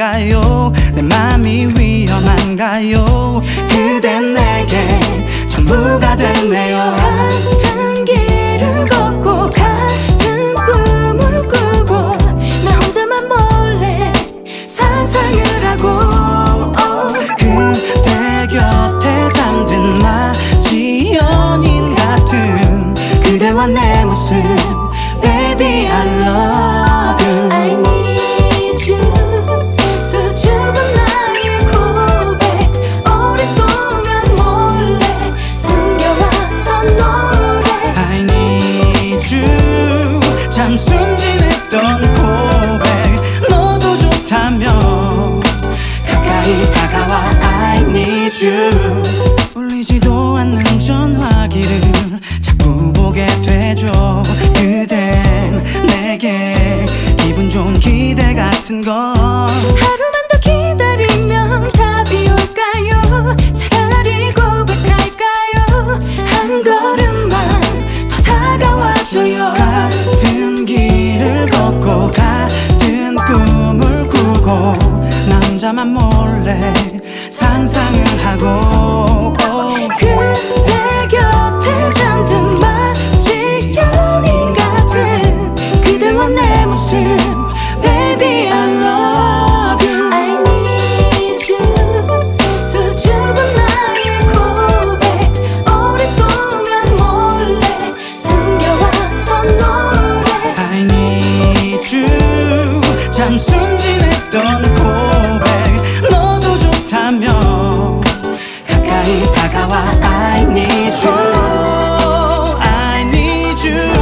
위험한가요? 내 맘이 위험한가요? 그댄 내게 전부가 됐네요. 같은 길을 걷고 같은 꿈을 꾸고 나 혼자만 몰래 상상을 하고 그대 곁에 잠든 마치 연인 같은 그대와 내 모습 Baby I love you I need you 수줍은 나의 고백 오랫동안 몰래 숨겨왔던 노래 I need you 참 순진했던 고백 너도 좋다며 가까이 다가와 I need you 울리지도 않는 전화기를 자꾸 보게 되죠. 그댄 내게 기분 좋은 기대 같은 걸 하루만 더 기다리면 답이 올까요? 차라리 고백할까요? 한 걸음만 더 다가와줘요. 같은 길을 걷고 같은 꿈을 꾸고 나 혼자만 몰래 상상을 하고 그대 곁에 잠든 마치 연인 같은 그대와 내 모습 Baby I love you I need you 수줍은 나의 고백 오랫동안 몰래 숨겨왔던 노래 I need you 참 순진했던 고백 너도 좋다며 가까이 다가와 I need you I need you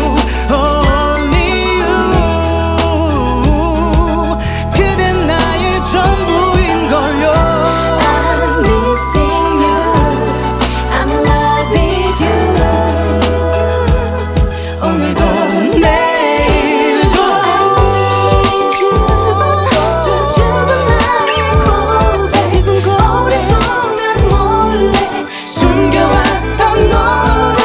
only you 그댄 나의 전부인걸요 I'm missing you I'm loving you 오늘도 내일도 I need you 수줍은 나의 고백 오랫동안 몰래 숨겨왔던 노래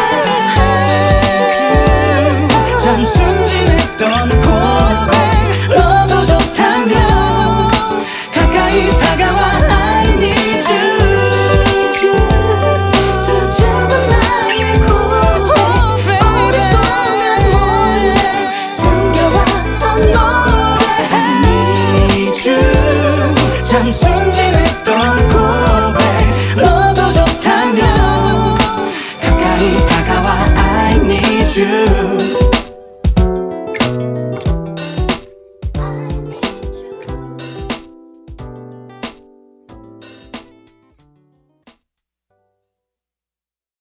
참 순진했던 고백 너도 좋다며 가까이 다가와 I need you 수줍은 나의 고백 오랫동안 몰래 숨겨왔던 노래 I need you 참